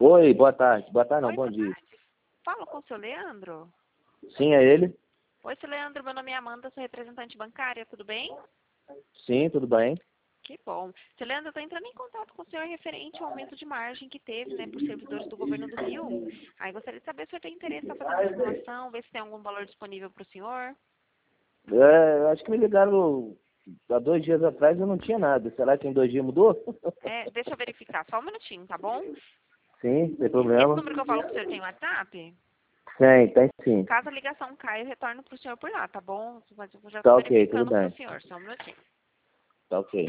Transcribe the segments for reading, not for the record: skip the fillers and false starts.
Oi, boa tarde. Boa tarde não, Oi, bom boa dia. tarde. Falo com o seu Leandro? Sim, é ele? Oi, seu Leandro, meu nome é Amanda, sou representante bancária, tudo bem? Sim, tudo bem. Que bom. Seu Leandro, eu estou entrando em contato com o senhor referente ao aumento de margem que teve, né, por servidores do governo do Rio. Aí gostaria de saber se o senhor tem interesse em fazer uma simulação, ver se tem algum valor disponível para o senhor. Eu acho que me ligaram há 2 dias atrás e eu não tinha nada. Será que em 2 dias mudou? Deixa eu verificar, só um minutinho, tá bom? Sim, sem Esse problema. número que eu falo com o senhor tem WhatsApp? Tem sim. Caso a ligação caia, eu retorno para o senhor por lá, tá bom? Mas eu já Tá estou ok, tudo verificando para o bem. senhor, só um minutinho. Tá ok.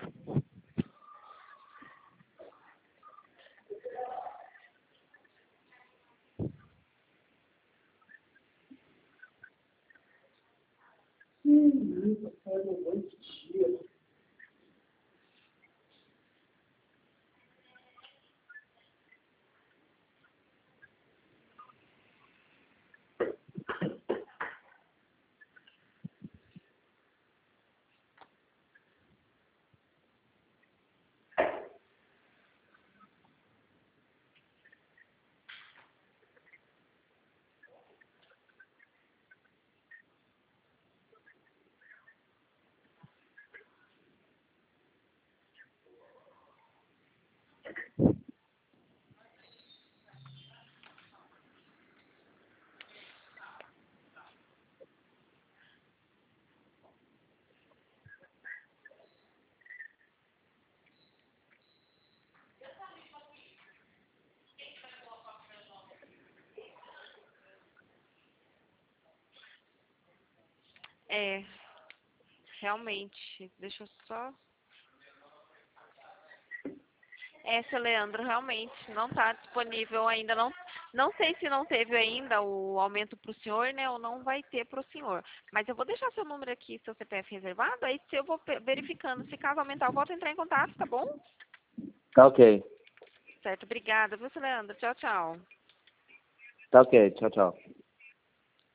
É, realmente, deixa eu só... Seu Leandro, realmente não está disponível ainda. Não sei se não teve ainda o aumento para o senhor, né? Ou não vai ter para o senhor. Mas eu vou deixar seu número aqui, seu CPF reservado. Aí se eu vou verificando, se caso aumentar, eu volto a entrar em contato, tá bom? Tá ok. Certo, obrigada, viu, seu Leandro? Tchau, tchau. Tá ok. Tchau, tchau.